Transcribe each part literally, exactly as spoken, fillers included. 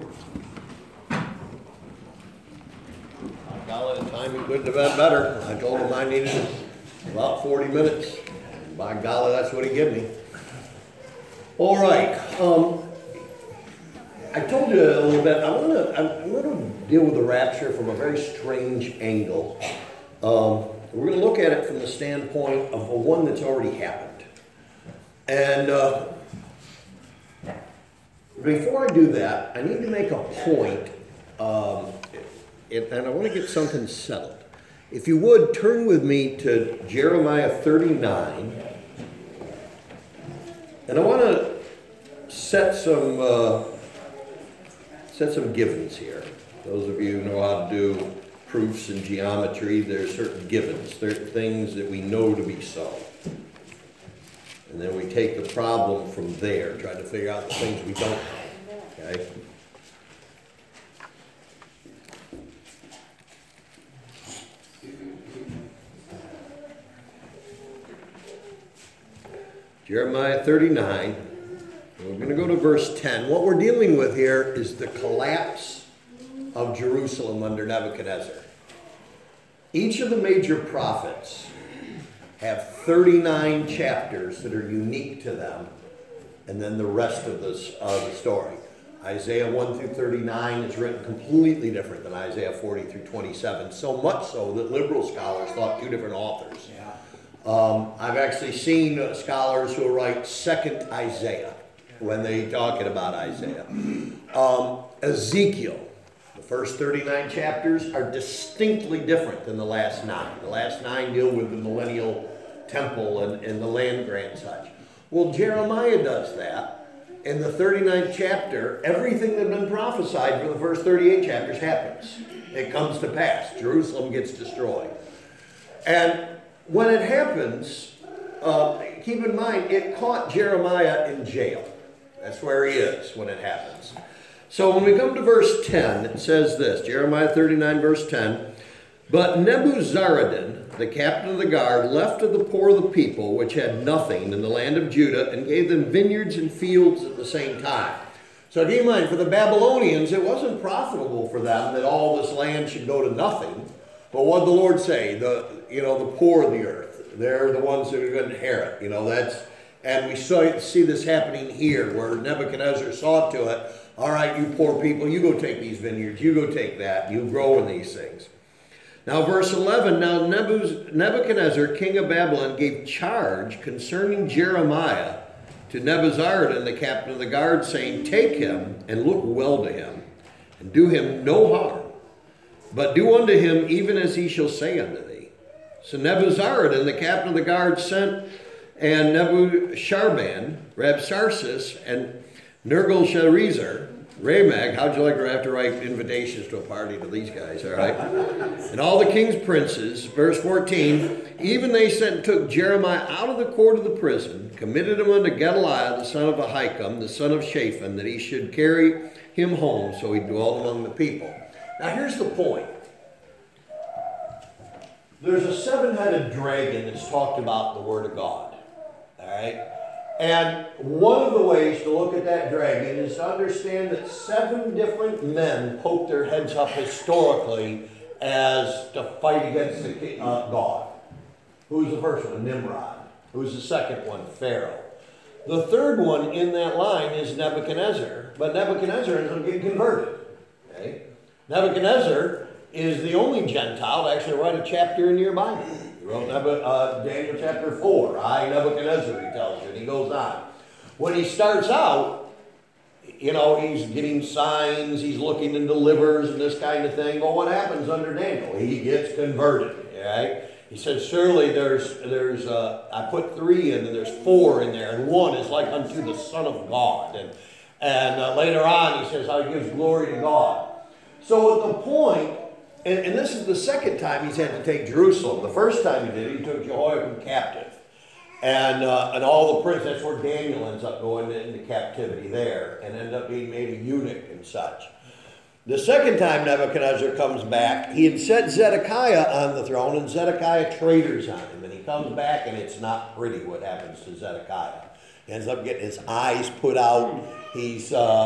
Golly, the timing couldn't have been better. I told him I needed about forty minutes. And by golly, that's what he gave me. All right. Um, I told you a little bit. I want to. I'm going to deal with the rapture from a very strange angle. Um, we're going to look at it from the standpoint of a one that's already happened. And uh, before I do that, I need to make a point. Um, it, and I want to get something settled. If you would, turn with me to Jeremiah thirty-nine. And I want to set some uh, set some givens here. Those of you who know how to do proofs in geometry, there are certain givens. There are things that we know to be so. And then we take the problem from there, try to figure out the things we don't know. Okay? Jeremiah thirty-nine. We're going to go to verse ten. What we're dealing with here is the collapse of Jerusalem under Nebuchadnezzar. Each of the major prophets have thirty-nine chapters that are unique to them, and then the rest of the, uh, the story. Isaiah one through thirty-nine is written completely different than Isaiah forty through twenty-seven, so much so that liberal scholars thought two different authors. Yeah. Um, I've actually seen uh, scholars who write Second Isaiah when they're talking about Isaiah. Um, Ezekiel, the first thirty-nine chapters are distinctly different than the last nine. The last nine deal with the millennial temple and, and the land grant and such. Well, Jeremiah does that. In the thirty-ninth chapter, everything that had been prophesied for the first thirty-eight chapters happens. It comes to pass. Jerusalem gets destroyed. And when it happens, uh, keep in mind, it caught Jeremiah in jail. That's where he is when it happens. So when we come to verse ten, it says this, Jeremiah thirty-nine, verse ten, "But Nebuzaradan, the captain of the guard, left of the poor of the people, which had nothing in the land of Judah, and gave them vineyards and fields at the same time." So keep in mind, for the Babylonians, it wasn't profitable for them that all this land should go to nothing. But what did the Lord say? The you know the poor of the earth, they're the ones that are going to inherit. You know that's, and we saw, see this happening here, where Nebuchadnezzar saw to it. All right, you poor people, you go take these vineyards, you go take that, you grow in these things. Now, verse eleven. Now Nebuchadnezzar, king of Babylon, gave charge concerning Jeremiah to Nebuzaradan, the captain of the guard, saying, "Take him and look well to him, and do him no harm. But do unto him even as he shall say unto thee." So Nebuzaradan, the captain of the guard, sent, and Nebuzaradan, Rabsaris, and Nergal-Sharezer, Ramag, how'd you like to have to write invitations to a party to these guys, all right? And all the king's princes, verse fourteen, "Even they sent and took Jeremiah out of the court of the prison, committed him unto Gedaliah, the son of Ahikam, the son of Shaphan, that he should carry him home, so he dwelt among the people." Now here's the point. There's a seven-headed dragon that's talked about in the Word of God. All right? And one of the ways to look at that dragon is to understand that seven different men poked their heads up historically as to fight against the, uh, God. Who's the first one? Nimrod. Who's the second one? Pharaoh. The third one in that line is Nebuchadnezzar, but Nebuchadnezzar ends up getting converted. Okay? Nebuchadnezzar is the only Gentile to actually write a chapter in your Bible. He wrote uh, Daniel chapter four. I, Nebuchadnezzar, he tells you, and he goes on. When he starts out, you know, he's getting signs, he's looking into livers and this kind of thing. Well, what happens under Daniel? He gets converted, right? He says, surely there's, there's uh, I put three in, and there's four in there, and one is like unto the Son of God. And, and uh, later on, he says how he gives glory to God. So at the point, and, and this is the second time he's had to take Jerusalem. The first time he did it, he took Jehoiakim captive. And uh, and all the princes, that's where Daniel ends up going into captivity there, and ended up being made a eunuch and such. The second time Nebuchadnezzar comes back, he had set Zedekiah on the throne, and Zedekiah traitors on him. And he comes back, and it's not pretty what happens to Zedekiah. He ends up getting his eyes put out. He's... Uh,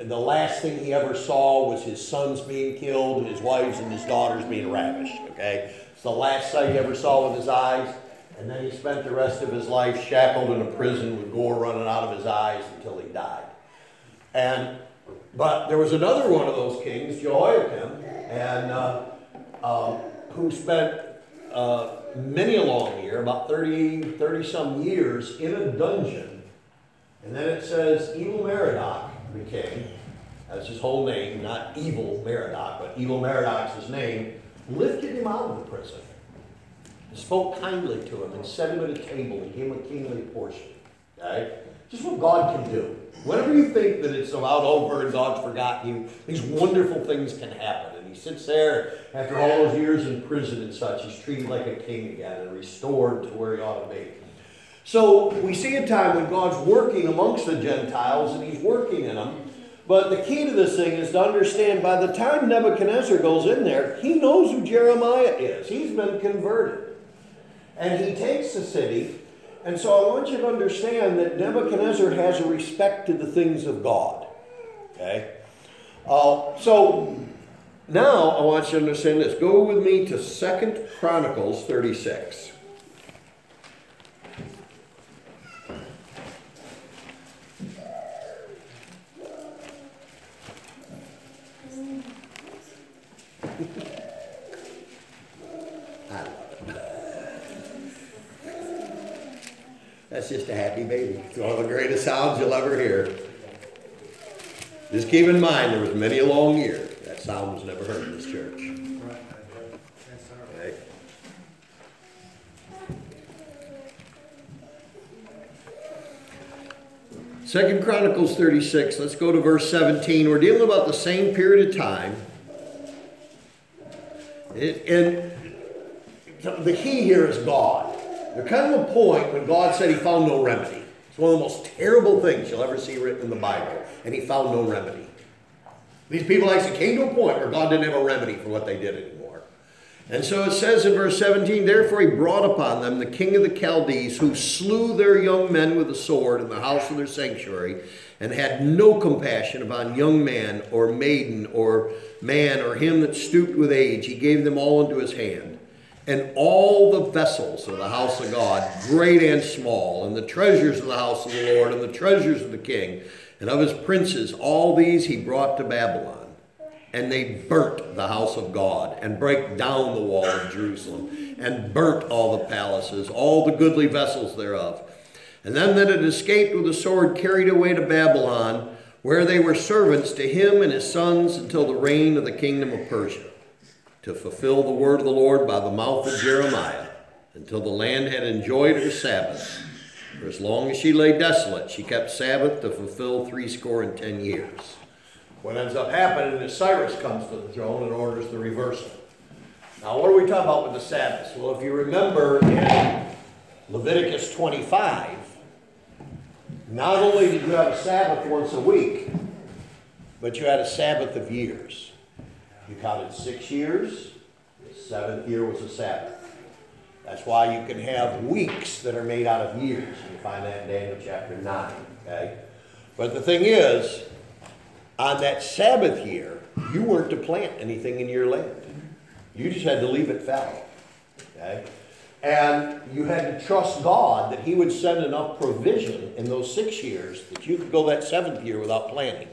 the last thing he ever saw was his sons being killed, his wives and his daughters being ravished, okay? It's the last sight he ever saw with his eyes. And then he spent the rest of his life shackled in a prison with gore running out of his eyes until he died. And but there was another one of those kings, Jehoiakim, and uh, uh, who spent uh, many a long year, about thirty, thirty some years, in a dungeon. And then it says Evil Merodach, the king, that's his whole name, not Evil Merodach, but Evil Merodach's his name, lifted him out of the prison, spoke kindly to him, and set him at a table and gave him a kingly portion. Okay? Just what God can do. Whenever you think that it's about over and God's forgotten you, these wonderful things can happen. And he sits there after all those years in prison and such. He's treated like a king again and restored to where he ought to be. So we see a time when God's working amongst the Gentiles and he's working in them. But the key to this thing is to understand by the time Nebuchadnezzar goes in there, he knows who Jeremiah is. He's been converted. And he takes the city. And so I want you to understand that Nebuchadnezzar has a respect to the things of God. Okay? Uh, so now I want you to understand this. Go with me to Second Chronicles thirty-six. That's just a happy baby. It's one of the greatest sounds you'll ever hear. Just keep in mind, there was many a long year that sound was never heard in this church. Okay. Second Chronicles thirty-six, let's go to verse seventeen. We're dealing about the same period of time. It, and the key here is God. There comes a point when God said he found no remedy. It's one of the most terrible things you'll ever see written in the Bible. And he found no remedy. These people actually came to a point where God didn't have a remedy for what they did anymore. And so it says in verse seventeen, therefore he brought upon them the king of the Chaldees, who slew their young men with a sword in the house of their sanctuary, and had no compassion upon young man or maiden or man or him that stooped with age. He gave them all into his hand. And all the vessels of the house of God, great and small, and the treasures of the house of the Lord, and the treasures of the king, and of his princes, all these he brought to Babylon. And they burnt the house of God, and brake down the wall of Jerusalem, and burnt all the palaces, all the goodly vessels thereof. And them that had escaped with the sword carried away to Babylon, where they were servants to him and his sons until the reign of the kingdom of Persia, to fulfill the word of the Lord by the mouth of Jeremiah, until the land had enjoyed her Sabbath. For as long as she lay desolate, she kept Sabbath to fulfill threescore and ten years. What ends up happening is Cyrus comes to the throne and orders the reversal. Now, what are we talking about with the Sabbath? Well, if you remember in Leviticus twenty-five, not only did you have a Sabbath once a week, but you had a Sabbath of years. You counted six years, the seventh year was a Sabbath. That's why you can have weeks that are made out of years. You find that in Daniel chapter nine. Okay? But the thing is, on that Sabbath year, you weren't to plant anything in your land. You just had to leave it fallow. Okay? And you had to trust God that he would send enough provision in those six years that you could go that seventh year without planting.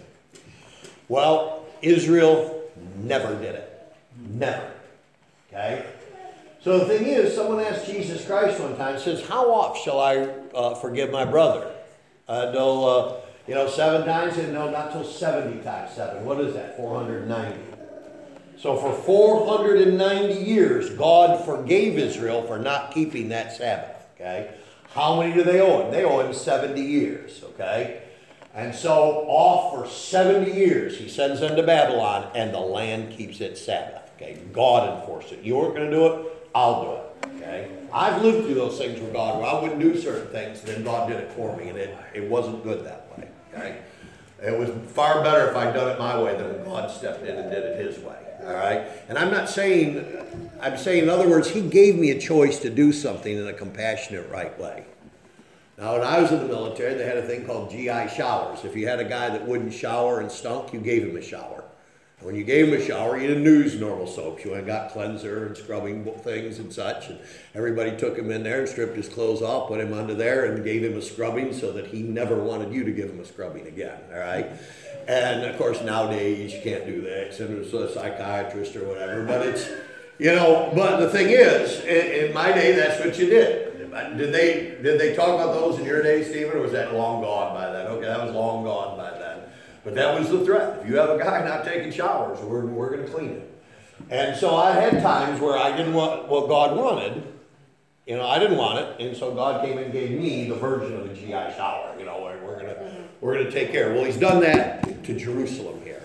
Well, Israel never did it. Never. Okay? So the thing is, someone asked Jesus Christ one time, says, how oft shall I uh, forgive my brother? Uh, no, uh, you know, seven times? And no, not till seventy times seven. What is that? four hundred ninety. So for four hundred ninety years, God forgave Israel for not keeping that Sabbath. Okay? How many do they owe him? They owe him seventy years. Okay? And so off for seventy years, he sends them to Babylon, and the land keeps its Sabbath. Okay? God enforced it. You weren't going to do it? I'll do it. Okay? I've lived through those things with God where I wouldn't do certain things, and then God did it for me, and it, it wasn't good that way. Okay? It was far better if I'd done it my way than when God stepped in and did it his way. All right? And I'm not saying, I'm saying, in other words, he gave me a choice to do something in a compassionate, right way. Now, when I was in the military, they had a thing called G I showers. If you had a guy that wouldn't shower and stunk, you gave him a shower. And when you gave him a shower, you didn't use normal soaps. You went and got cleanser and scrubbing things and such. And everybody took him in there and stripped his clothes off, put him under there, and gave him a scrubbing so that he never wanted you to give him a scrubbing again, all right? And, of course, nowadays, you can't do that. Send him to a psychiatrist or whatever. But it's, you know, but the thing is, in, in my day, that's what you did. Did they did they talk about those in your day, Stephen, or was that long gone by then? Okay, that was long gone by then. But that was the threat. If you have a guy not taking showers, we're, we're going to clean him. And so I had times where I didn't want what God wanted. You know, I didn't want it. And so God came and gave me the version of a G I shower. You know, where we're going to we're going to take care. Well, he's done that to Jerusalem here.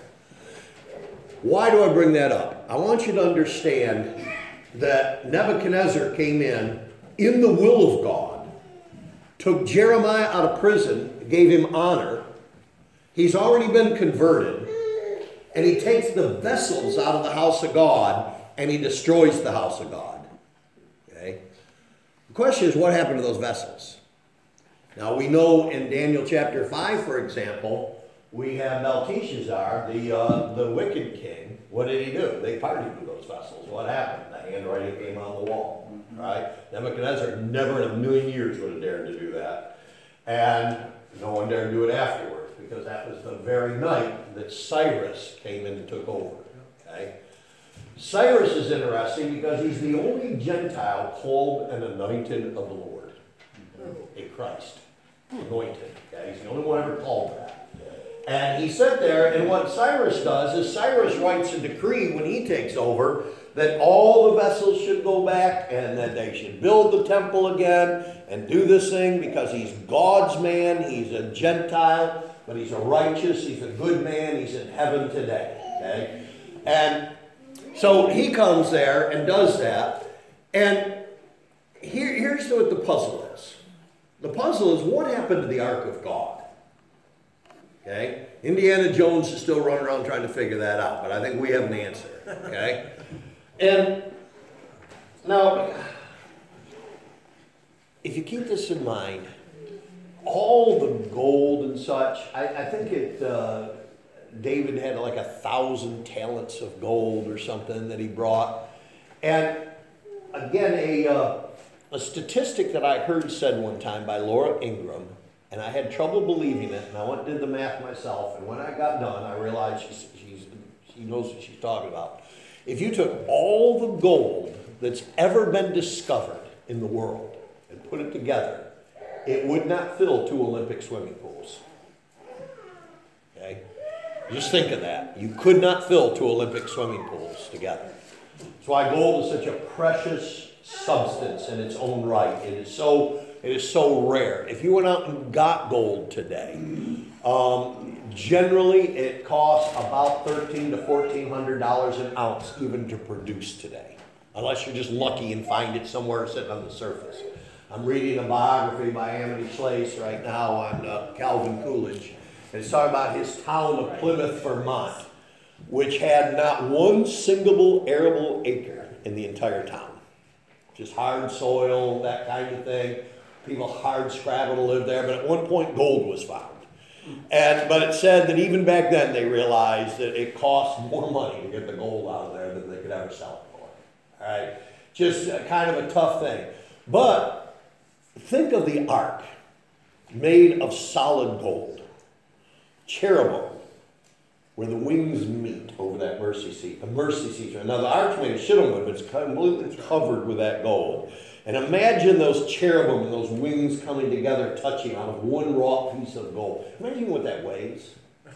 Why do I bring that up? I want you to understand that Nebuchadnezzar came in in the will of God, took Jeremiah out of prison, gave him honor. He's already been converted, and he takes the vessels out of the house of God, and he destroys the house of God. Okay? The question is, what happened to those vessels? Now, we know in Daniel chapter five, for example, we have Belteshazzar, the, uh, the wicked king. What did he do? They partied with those vessels. What happened? The handwriting came on the wall. Right? Nebuchadnezzar never in a million years would have dared to do that. And no one dared do it afterwards, because that was the very night that Cyrus came in and took over. Okay? Cyrus is interesting because he's the only Gentile called and anointed of the Lord. A Christ. Anointed. Okay? He's the only one ever called that. And he sat there, and what Cyrus does is Cyrus writes a decree when he takes over that all the vessels should go back and that they should build the temple again and do this thing because he's God's man, he's a Gentile, but he's a righteous, he's a good man, he's in heaven today. Okay? And so he comes there and does that. And here, here's what the puzzle is. The puzzle is, what happened to the Ark of God? Okay? Indiana Jones is still running around trying to figure that out, but I think we have an answer. Okay? And now, if you keep this in mind, all the gold and such, I, I think it, uh, David had like a thousand talents of gold or something that he brought. And again, a, uh, a statistic that I heard said one time by Laura Ingraham, and I had trouble believing it, and I went and did the math myself, and when I got done, I realized she's, she's, she knows what she's talking about. If you took all the gold that's ever been discovered in the world and put it together, it would not fill two Olympic swimming pools. Okay? Just think of that. You could not fill two Olympic swimming pools together. That's why gold is such a precious substance in its own right. It is so, it is so rare. If you went out and got gold today, um, generally, it costs about thirteen to fourteen hundred dollars an ounce even to produce today, unless you're just lucky and find it somewhere sitting on the surface. I'm reading a biography by Amity Shlaes right now on uh, Calvin Coolidge, and it's talking about his town of Plymouth, Vermont, which had not one single arable acre in the entire town. Just hard soil, that kind of thing. People hard scrabble to live there, but at one point gold was found. And but it said that even back then they realized that it cost more money to get the gold out of there than they could ever sell it for. All right, just a, kind of a tough thing. But think of the ark made of solid gold, cherubim, where the wings meet over that mercy seat. The mercy seat. Now the ark's made of shittim wood, but it's completely covered with that gold. And imagine those cherubim and those wings coming together, touching on one raw piece of gold. Imagine what that weighs.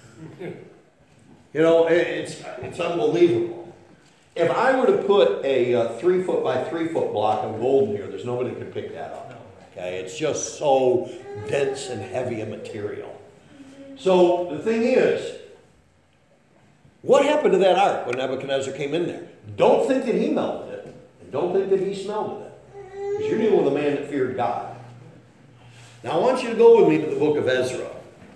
You know, it's it's unbelievable. If I were to put a uh, three foot by three foot block of gold in here, there's nobody that could pick that up. Okay, it's just so dense and heavy a material. So the thing is, what happened to that ark when Nebuchadnezzar came in there? Don't think that he melted it, and don't think that he smelled it. Because you're dealing with a man that feared God. Now I want you to go with me to the book of Ezra.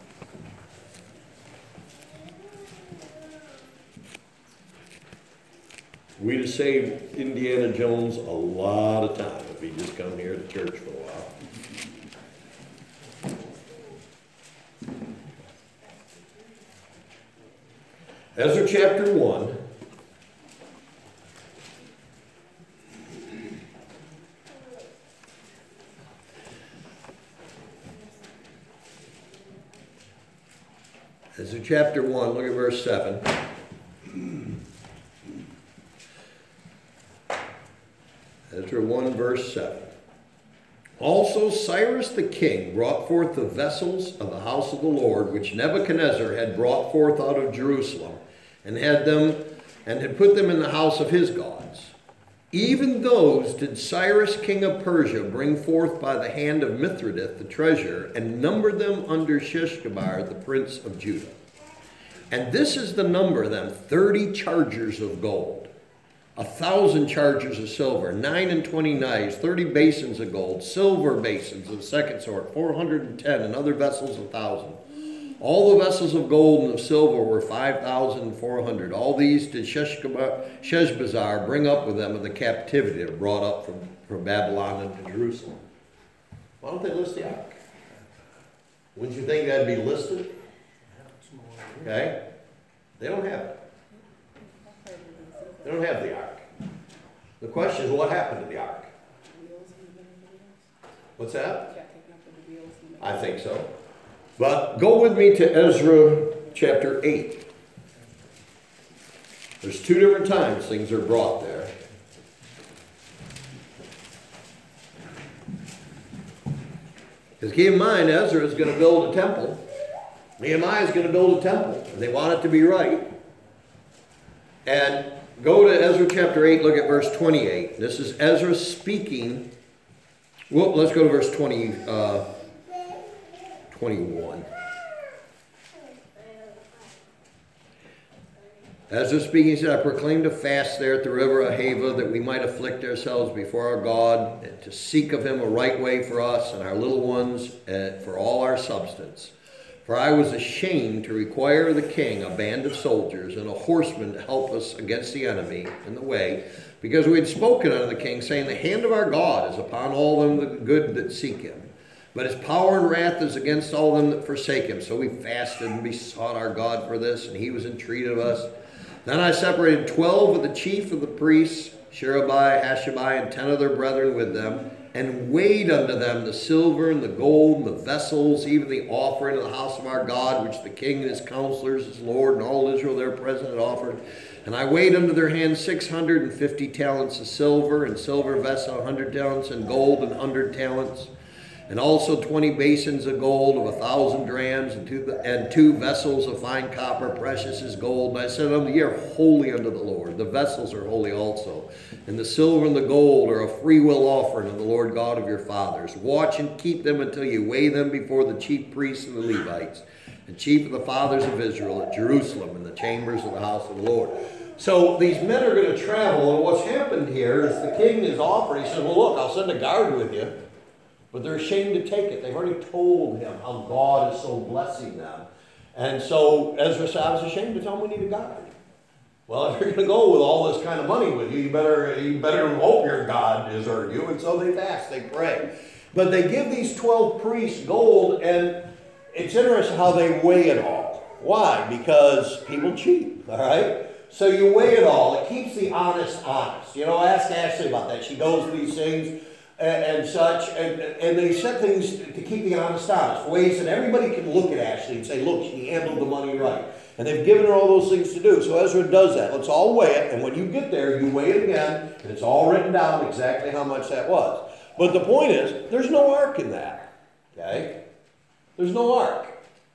We'd have saved Indiana Jones a lot of time if he'd just come here to church for a while. Ezra chapter one. Ezra chapter one, look at verse seven. Ezra one, verse seven. Also Cyrus the king brought forth the vessels of the house of the Lord, which Nebuchadnezzar had brought forth out of Jerusalem, and had them and had put them in the house of his gods. Even those did Cyrus king of Persia bring forth by the hand of Mithridates the treasure, and numbered them under Sheshbazzar the prince of Judah. And this is the number of them, thirty chargers of gold, a thousand chargers of silver, nine and twenty knives, thirty basins of gold, silver basins of the second sort, four hundred and ten, and other vessels a thousand. All the vessels of gold and of silver were five thousand four hundred. All these did Sheshbazzar bring up with them of the captivity that brought up from, from Babylon into Jerusalem. Why don't they list the ark? Wouldn't you think that'd be listed? Okay? They don't have it. They don't have the ark. The question is, what happened to the ark? What's that? I think so. But go with me to Ezra chapter eight. There's two different times things are brought there. Because keep in mind, Ezra is going to build a temple. Nehemiah is going to build a temple. And they want it to be right. And go to Ezra chapter eight, look at verse twenty-eight. This is Ezra speaking. Well, let's go to verse twenty, uh, twenty-one. Ezra speaking said, I proclaimed a fast there at the river Ahava, that we might afflict ourselves before our God, and to seek of him a right way for us and our little ones, and for all our substance. For I was ashamed to require of the king a band of soldiers and a horseman to help us against the enemy in the way, because we had spoken unto the king, saying, the hand of our God is upon all them that good that seek him, but his power and wrath is against all them that forsake him. So we fasted and besought our God for this, and he was entreated of us. Then I separated twelve of the chief of the priests, Sherebiah, Hashabiah, and ten of their brethren with them, and weighed unto them the silver and the gold and the vessels, even the offering of the house of our God, which the king and his counselors, his Lord, and all Israel there present had offered. And I weighed unto their hands six hundred and fifty talents of silver, and silver vessel a hundred talents, and gold an hundred talents, and also twenty basins of gold of a thousand drams, and two, and two vessels of fine copper, precious as gold. And I said unto them, ye are holy unto the Lord. The vessels are holy also. And the silver and the gold are a freewill offering of the Lord God of your fathers. Watch and keep them until you weigh them before the chief priests and the Levites, and chief of the fathers of Israel at Jerusalem, in the chambers of the house of the Lord. So these men are going to travel, and what's happened here is the king is offering. He says, well, look, I'll send a guard with you. But they're ashamed to take it. They've already told him how God is so blessing them. And so Ezra said, I was ashamed to tell them we need a guard. Well, if you're going to go with all this kind of money with you, you better, you better hope your God is heard you. And so they fast, they pray. But they give these twelve priests gold, and it's interesting how they weigh it all. Why? Because people cheat, all right? So you weigh it all. It keeps the honest honest. You know, ask Ashley about that. She knows these things. And, and such, and, and they set things to keep the honest honest, ways that everybody can look at Ashley and say, look, she handled the money right. And they've given her all those things to do. So Ezra does that. Let's all weigh it, and when you get there, you weigh it again, and it's all written down exactly how much that was. But the point is, there's no ark in that. Okay? There's no ark.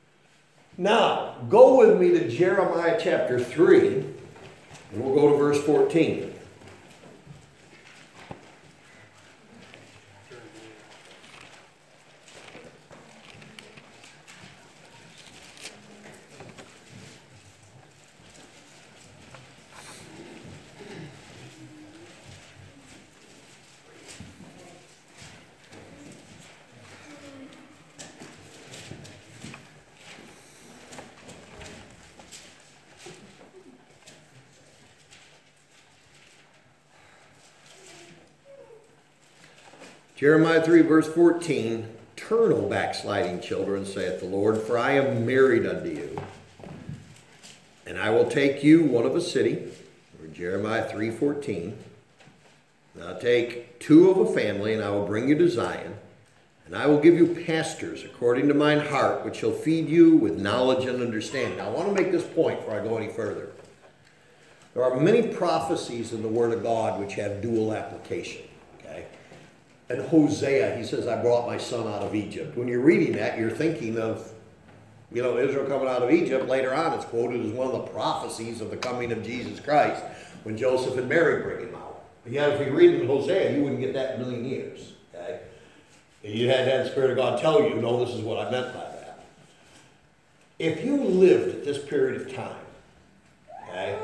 Now, go with me to Jeremiah chapter three, and we'll go to verse fourteen. Jeremiah three, verse fourteen, turn, O backsliding children, saith the Lord, for I am married unto you, and I I will take you, one of a city, or Jeremiah three fourteen. And I'll take two of a family, and I will bring you to Zion. And I will give you pastors according to mine heart, which shall feed you with knowledge and understanding. Now, I want to make this point before I go any further. There are many prophecies in the Word of God which have dual application. Okay? And Hosea, he says, I brought my son out of Egypt. When you're reading that, you're thinking of, you know, Israel coming out of Egypt. Later on, it's quoted as one of the prophecies of the coming of Jesus Christ when Joseph and Mary bring him out. But yet, if you read in Hosea, you wouldn't get that in a million years. Okay? You had to have the Spirit of God tell you, no, this is what I meant by that. If you lived at this period of time, okay,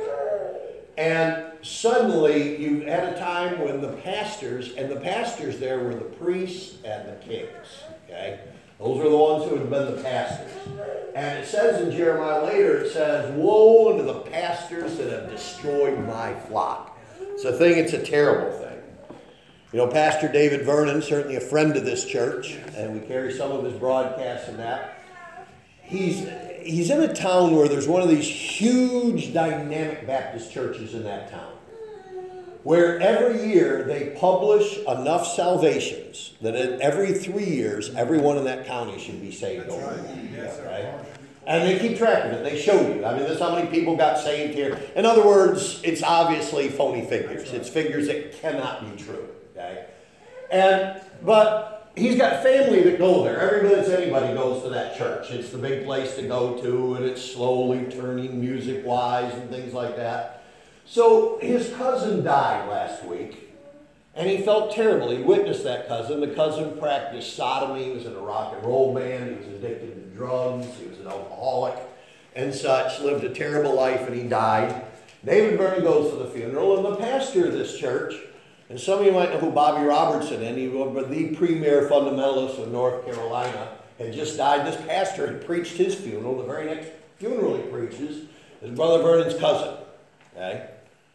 and suddenly you had a time when the pastors, and the pastors there were the priests and the kings, okay? Those were the ones who had been the pastors. And it says in Jeremiah later, it says, woe unto the pastors that have destroyed my flock. It's a thing, it's a terrible thing. You know, Pastor David Vernon, certainly a friend of this church, and we carry some of his broadcasts and that. He's, he's in a town where there's one of these huge dynamic Baptist churches in that town, where every year they publish enough salvations that in every three years, everyone in that county should be saved over. Right. Right? And they keep track of it. They show you. I mean, this is how many people got saved here. In other words, it's obviously phony figures. It's figures that cannot be true. Okay? And, but he's got family that go there. Every minute anybody goes to that church. It's the big place to go to, and it's slowly turning music-wise and things like that. So his cousin died last week, and he felt terrible. He witnessed that cousin. The cousin practiced sodomy. He was in a rock and roll band. He was addicted to drugs. He was an alcoholic and such, lived a terrible life, and he died. David Vernon goes to the funeral, and the pastor of this church, and some of you might know who Bobby Robertson is. He was the premier fundamentalist of North Carolina, had just died. This pastor had preached his funeral. The very next funeral he preaches is Brother Vernon's cousin. Okay?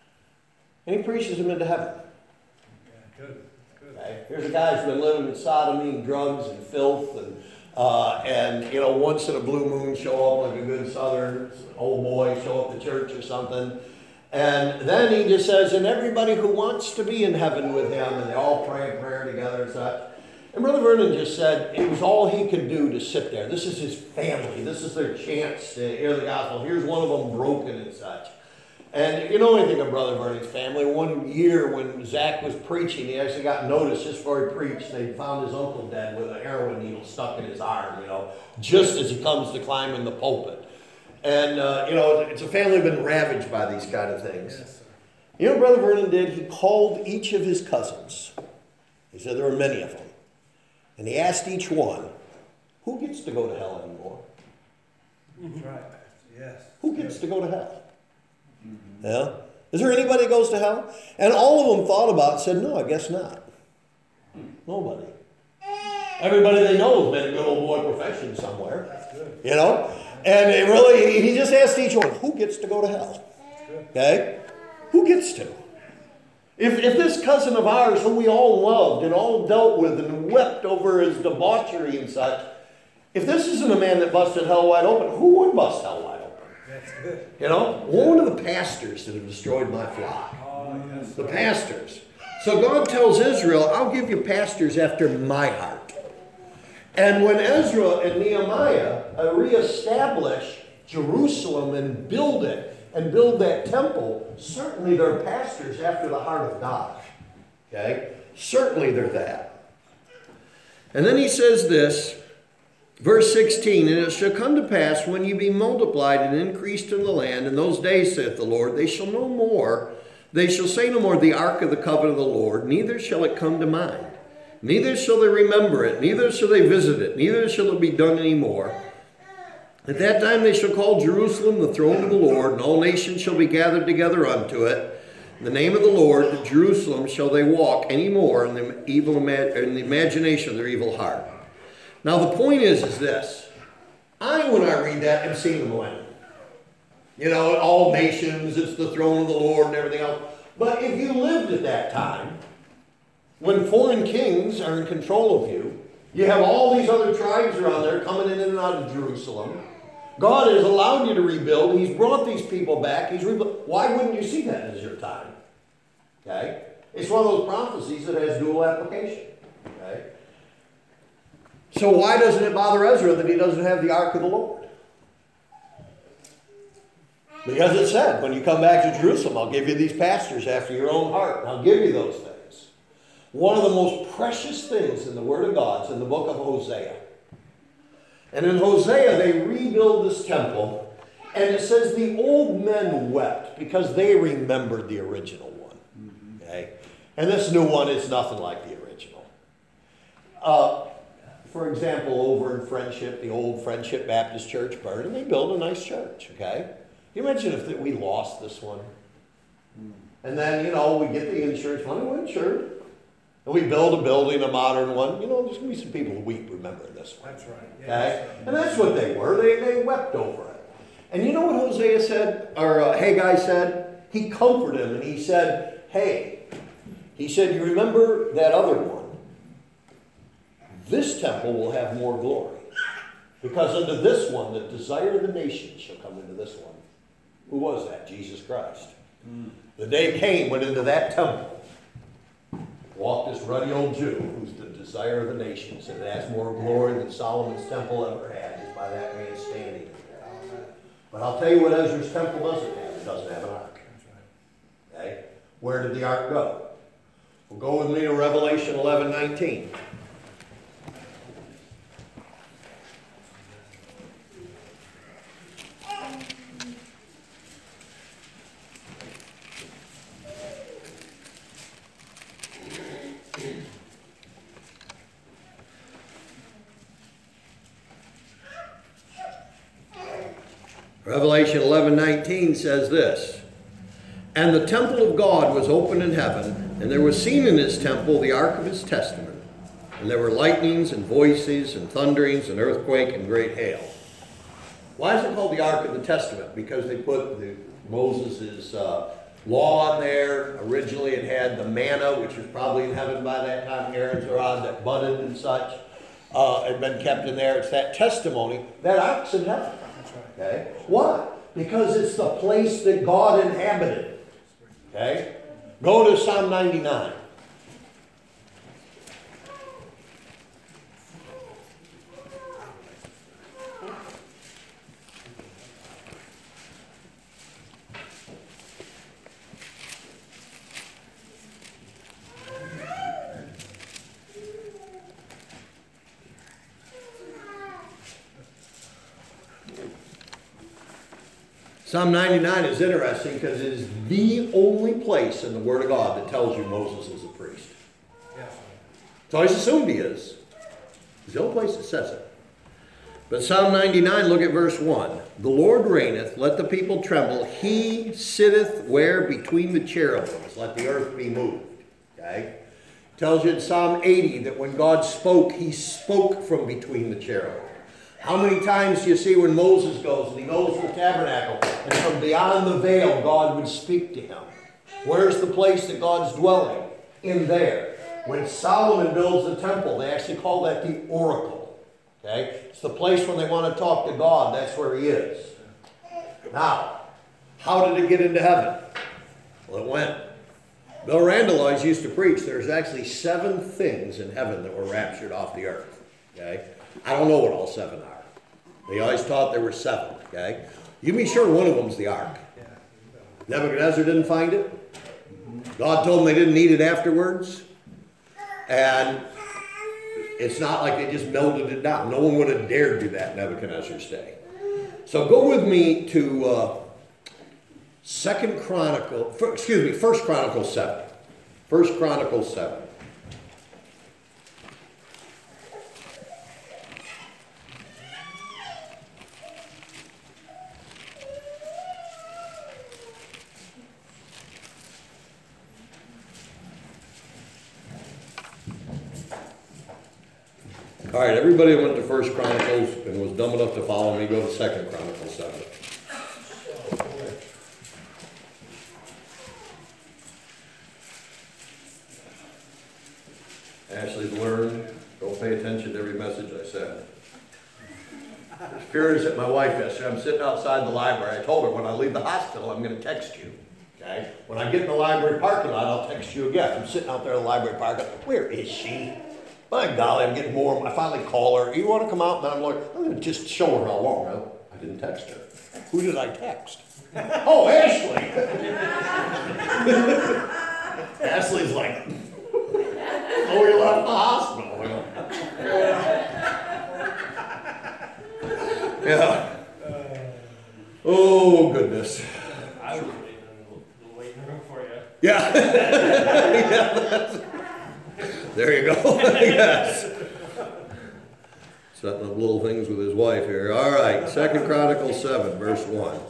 And he preaches him into heaven. Yeah, good, good. Okay? Here's a guy who's been living in sodomy and drugs and filth, and uh, and you know, once in a blue moon show up like a good southern old boy, show up to church or something. And then he just says, and everybody who wants to be in heaven with him, and they all pray a prayer together and such. And Brother Vernon just said it was all he could do to sit there. This is his family. This is their chance to hear the gospel. Here's one of them broken and such. And if you know anything of Brother Vernon's family, one year when Zach was preaching, he actually got noticed just before he preached. They found his uncle dead with a heroin needle stuck in his arm, you know, just as he comes to climb in the pulpit. And, uh, you know, it's a family been ravaged by these kind of things. Yes, you know what Brother Vernon did? He called each of his cousins. He said there were many of them. And he asked each one, who gets to go to hell anymore? that's right. Yes. Who gets to go to hell? Mm-hmm. Yeah? Is there anybody that goes to hell? And all of them thought about it and said, no, I guess not. Nobody. Everybody they know has been a good old boy profession somewhere. That's good. You know? And it really, he just asked each one, who gets to go to hell? Okay? Who gets to? If, if this cousin of ours, who we all loved and all dealt with and wept over his debauchery and such, if this isn't a man that busted hell wide open, who would bust hell wide open? That's good. You know? One of the pastors that have destroyed my flock. Oh, yes. The pastors. So God tells Israel, I'll give you pastors after my heart. And when Ezra and Nehemiah uh, reestablish Jerusalem and build it, and build that temple, certainly they're pastors after the heart of God. Okay? Certainly they're that. And then he says this, verse sixteen, and it shall come to pass when you be multiplied and increased in the land, in those days, saith the Lord, they shall no more, they shall say no more, the ark of the covenant of the Lord, neither shall it come to mind. Neither shall they remember it, neither shall they visit it, neither shall it be done any more. At that time they shall call Jerusalem the throne of the Lord, and all nations shall be gathered together unto it. In the name of the Lord, Jerusalem shall they walk any more in the evil ima- in the imagination of their evil heart. Now the point is, is this. I, when I read that, am seeing the millennium. You know, all nations, it's the throne of the Lord and everything else. But if you lived at that time, when foreign kings are in control of you, you have all these other tribes around there coming in and out of Jerusalem. God has allowed you to rebuild. He's brought these people back. He's rebuilt. Why wouldn't you see that as your time? Okay? It's one of those prophecies that has dual application. Okay? So why doesn't it bother Ezra that he doesn't have the Ark of the Lord? Because it said, when you come back to Jerusalem, I'll give you these pastors after your own heart. I'll give you those things. One of the most precious things in the Word of God is in the book of Hosea. And in Hosea, they rebuild this temple, and it says the old men wept because they remembered the original one. Okay? And this new one is nothing like the original. Uh, for example, over in Friendship, the old Friendship Baptist Church burned, and they built a nice church. Okay? Can you imagine if we lost this one? And then, you know, we get the insurance money, we're insured. And we build a building, a modern one. You know, there's going to be some people who weep remembering this one. That's right. Okay? Yes. And that's what they were. They, they wept over it. And you know what Hosea said, or uh, Haggai said? He comforted him and he said, hey, he said, you remember that other one? This temple will have more glory. Because unto this one, the desire of the nations shall come into this one. Who was that? Jesus Christ. Mm. The day came, went into that temple. Walked this ruddy old Jew, who's the desire of the nations, and it has more glory than Solomon's temple ever had, is by that man standing there. But I'll tell you what Ezra's temple doesn't have. It doesn't have an ark. Okay? Where did the ark go? Well, go with me to Revelation eleven nineteen. Revelation eleven nineteen says this, and the temple of God was open in heaven, and there was seen in his temple the ark of his testament. And there were lightnings and voices and thunderings and earthquake and great hail. Why is it called the ark of the testament? Because they put the, Moses' uh, law on there. Originally it had the manna, which was probably in heaven by that time, Aaron's rod that budded and such. Uh, had been kept in there. It's that testimony. That ark's in heaven. Okay? Why? Because it's the place that God inhabited. Okay? Go to Psalm ninety-nine. Psalm ninety-nine is interesting because it is the only place in the Word of God that tells you Moses is a priest. Yes. It's always assumed he is. It's the only place that says it. But Psalm ninety-nine, look at verse one. The Lord reigneth, let the people tremble. He sitteth where between the cherubims, let the earth be moved. Okay? Tells you in Psalm eighty that when God spoke, he spoke from between the cherubim. How many times do you see when Moses goes and he goes to the tabernacle and from beyond the veil God would speak to him? Where's the place that God's dwelling? In there. When Solomon builds the temple, they actually call that the oracle. Okay? It's the place when they want to talk to God. That's where he is. Now, how did it get into heaven? Well, it went. Bill Randall always used to preach there's actually seven things in heaven that were raptured off the earth. Okay? I don't know what all seven are. They always taught there were seven, okay? You be sure one of them's the ark. Nebuchadnezzar didn't find it. God told them they didn't need it afterwards. And it's not like they just melted it down. No one would have dared do that in Nebuchadnezzar's day. So go with me to uh, Second Chronicle, excuse me, First Chronicles seven. First Chronicles seven. All right, everybody went to First Chronicles and was dumb enough to follow me, go to Second Chronicles seven. Ashley's learned, don't pay attention to every message I said. As furious at my wife yesterday. I'm sitting outside the library. I told her when I leave the hospital, I'm going to text you. Okay? When I get in the library parking lot, I'll text you again. I'm sitting out there in the library parking lot. Where is she? My golly, I'm getting more. I finally call her. You want to come out? And I'm like, I'm going to just show her how long. No, I didn't text her. Who did I text? Oh, Ashley. Ashley's like, oh, you left the hospital. Yeah. Oh, goodness. I was waiting in the waiting room for you. Yeah. Yeah, that's, there you go. Yes. Setting up little things with his wife here. All right. Second Chronicles seven, verse one.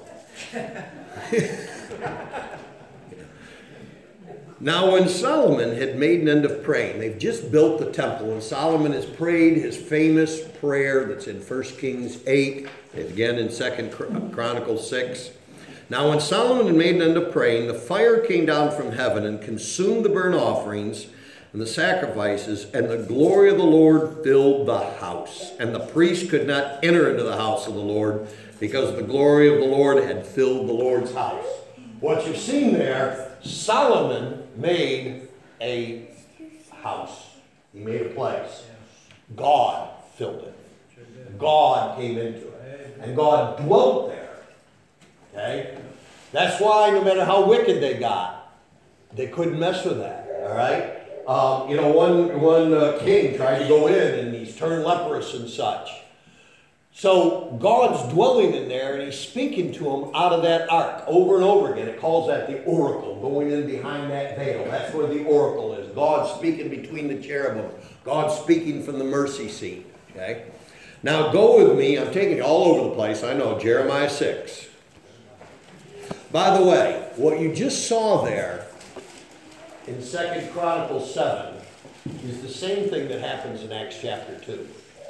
Now when Solomon had made an end of praying, they've just built the temple, and Solomon has prayed his famous prayer that's in First Kings eight, again in Second Chronicles six. Now when Solomon had made an end of praying, the fire came down from heaven and consumed the burnt offerings and the sacrifices, and the glory of the Lord filled the house. And the priest could not enter into the house of the Lord, because the glory of the Lord had filled the Lord's house. What you've seen there, Solomon made a house. He made a place. God filled it. God came into it. And God dwelt there. Okay? That's why no matter how wicked they got, they couldn't mess with that. All right? Um, you know, one, one uh, king tried to go in and he's turned leprous and such. So God's dwelling in there and he's speaking to him out of that ark over and over again. It calls that the oracle, going in behind that veil. That's where the oracle is. God speaking between the cherubim. God speaking from the mercy seat. Okay? Now go with me. I'm taking you all over the place. I know. Jeremiah six. By the way, what you just saw there in Second Chronicles seven is the same thing that happens in Acts chapter two.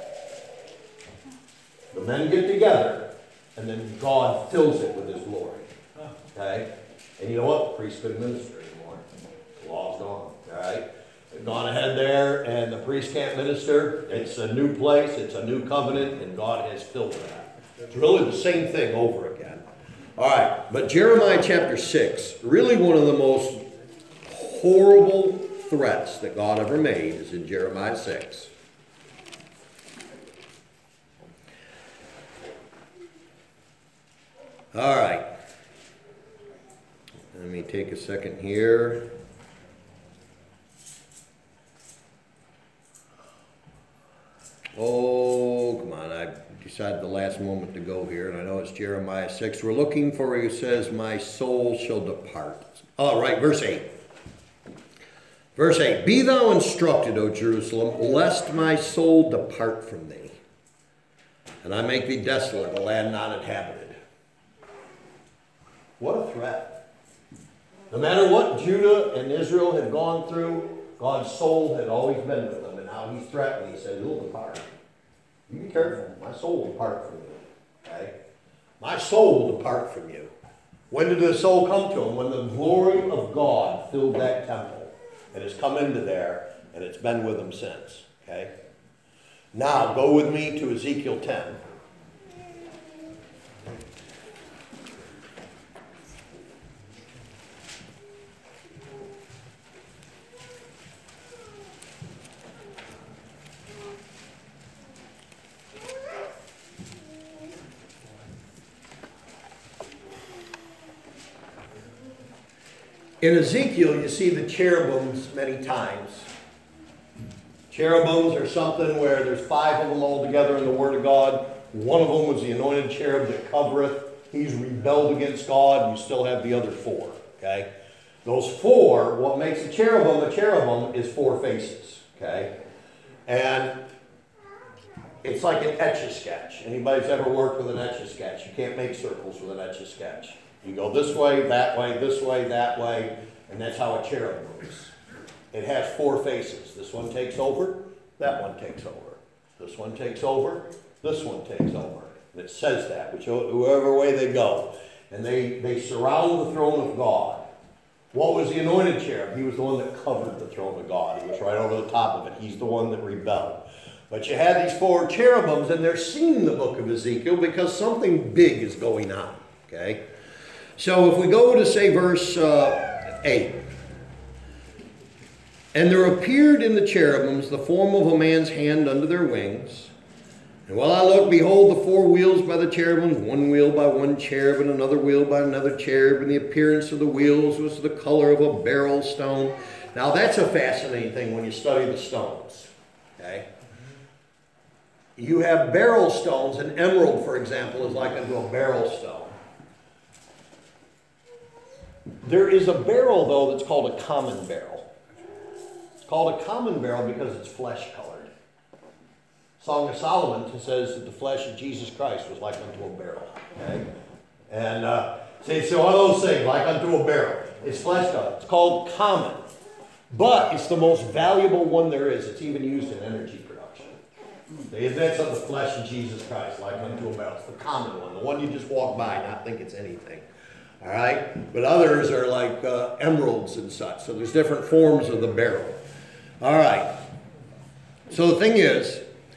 The men get together, and then God fills it with his glory. Okay? And you know what? The priest couldn't minister anymore. The law's gone. All right? They've gone ahead there, and the priest can't minister. It's a new place. It's a new covenant, and God has filled that. It's really the same thing over again. All right. But Jeremiah chapter six, really one of the most horrible threats that God ever made is in Jeremiah six. All right. Let me take a second here. Oh, come on. I decided the last moment to go here, and I know it's Jeremiah six. We're looking for where he says, my soul shall depart. All right, verse eight. Verse eight. Be thou instructed, O Jerusalem, lest my soul depart from thee, and I make thee desolate, a land not inhabited. What a threat. No matter what Judah and Israel had gone through, God's soul had always been with them. And now he's threatening. He said, you'll depart. You be careful. My soul will depart from you. Okay? My soul will depart from you. When did the soul come to him? When the glory of God filled that temple. And it's come into there, and it's been with him since. Okay? Now, go with me to Ezekiel ten. In Ezekiel, you see the cherubims many times. Cherubims are something where there's five of them all together in the Word of God. One of them was the anointed cherub that covereth. He's rebelled against God. You still have the other four. Okay? Those four, what makes a cherubim a cherubim is four faces. Okay? And it's like an etch-a-sketch. Anybody's ever worked with an etch-a-sketch? You can't make circles with an etch-a-sketch. You go this way, that way, this way, that way, and that's how a cherub moves. It has four faces. This one takes over, that one takes over. This one takes over, this one takes over. And it says that, which whoever way they go. And they, they surround the throne of God. What was the anointed cherub? He was the one that covered the throne of God. He was right over the top of it. He's the one that rebelled. But you had these four cherubims, and they're seeing the book of Ezekiel because something big is going on. Okay? So if we go to, say, verse uh, eight. And there appeared in the cherubims the form of a man's hand under their wings. And while I looked, behold, the four wheels by the cherubims, one wheel by one cherub, and another wheel by another cherub, and the appearance of the wheels was the color of a beryl stone. Now that's a fascinating thing when you study the stones. Okay? You have beryl stones, and emerald, for example, is like unto a beryl stone. There is a beryl, though, that's called a common beryl. It's called a common beryl because it's flesh-colored. Song of Solomon says that the flesh of Jesus Christ was like unto a beryl. Okay? And uh, see, so all those things, like unto a beryl. It's flesh-colored. It's called common. But it's the most valuable one there is. It's even used in energy production. They invent of the flesh of Jesus Christ, like unto a beryl. It's the common one, the one you just walk by, not think it's anything. All right? But others are like uh, emeralds and such. So there's different forms of the beryl. All right. So the thing is,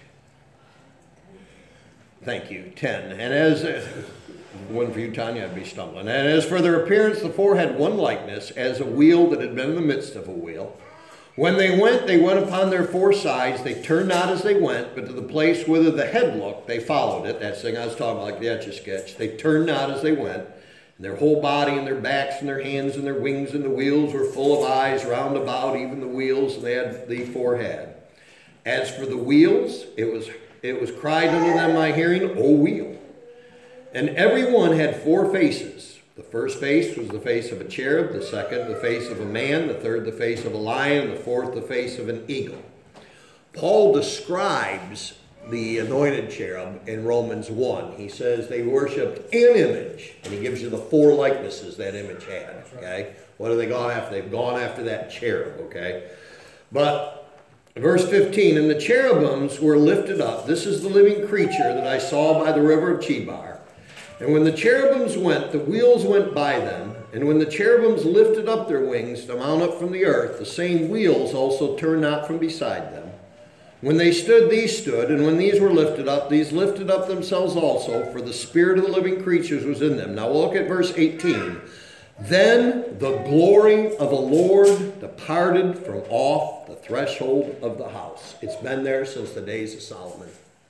thank you, ten. And as, uh, one for you, Tanya, I'd be stumbling. And as for their appearance, the four had one likeness, as a wheel that had been in the midst of a wheel. When they went, they went upon their four sides. They turned not as they went, but to the place whither the head looked, they followed it. That thing I was talking about, like the Etch-a-Sketch. They turned not as they went. And their whole body and their backs and their hands and their wings and the wheels were full of eyes round about, even the wheels they had the four had. As for the wheels, it was it was cried unto them my hearing, O wheel. And every one had four faces. The first face was the face of a cherub, the second the face of a man, the third the face of a lion, the fourth the face of an eagle. Paul describes the anointed cherub in Romans one. He says they worshipped an image, and he gives you the four likenesses that image had. Okay, what have they gone after? They've gone after that cherub. Okay, but verse fifteen, and the cherubims were lifted up. This is the living creature that I saw by the river of Chebar. And when the cherubims went, the wheels went by them. And when the cherubims lifted up their wings to mount up from the earth, the same wheels also turned not from beside them. When they stood, these stood. And when these were lifted up, these lifted up themselves also, for the spirit of the living creatures was in them. Now we'll look at verse eighteen. Then the glory of the Lord departed from off the threshold of the house. It's been there since the days of Solomon.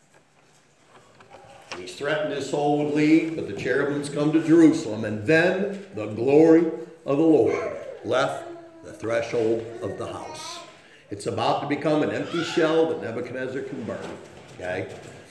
He's threatened his soul would leave, but the cherubims come to Jerusalem, and then the glory of the Lord left the threshold of the house. It's about to become an empty shell that Nebuchadnezzar can burn. Okay?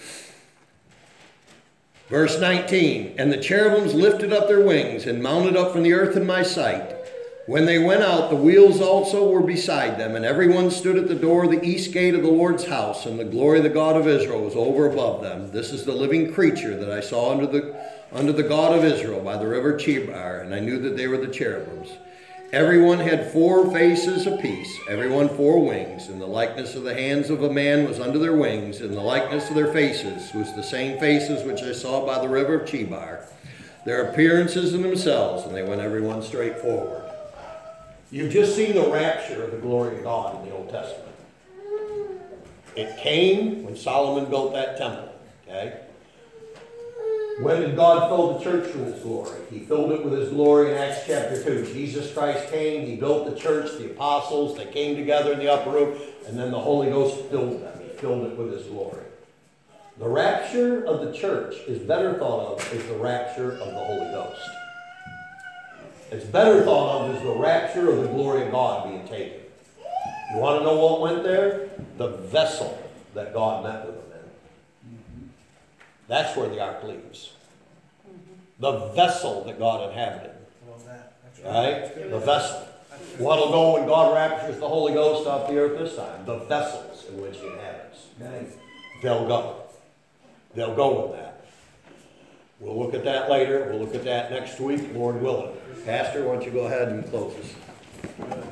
Verse nineteen, and the cherubims lifted up their wings and mounted up from the earth in my sight. When they went out, the wheels also were beside them, and every one stood at the door of the east gate of the Lord's house, and the glory of the God of Israel was over above them. This is the living creature that I saw under the, under the God of Israel by the river Chebar, and I knew that they were the cherubims. Everyone had four faces apiece, everyone four wings, and the likeness of the hands of a man was under their wings, and the likeness of their faces was the same faces which I saw by the river of Chebar. Their appearances in themselves, and they went everyone straight forward. You've just seen the rapture of the glory of God in the Old Testament. It came when Solomon built that temple. Okay? When did God fill the church with his glory? He filled it with his glory in Acts chapter two. Jesus Christ came, he built the church, the apostles, they came together in the upper room, and then the Holy Ghost filled them. He filled it with his glory. The rapture of the church is better thought of as the rapture of the Holy Ghost. It's better thought of as the rapture of the glory of God being taken. You want to know what went there? The vessel that God met with them in. That's where the ark leaves. The vessel that God inhabited. Right? The vessel. What'll go when God raptures the Holy Ghost off the earth this time? The vessels in which he inhabits. Okay? They'll go. They'll go with that. We'll look at that later. We'll look at that next week, Lord willing. Pastor, why don't you go ahead and close us?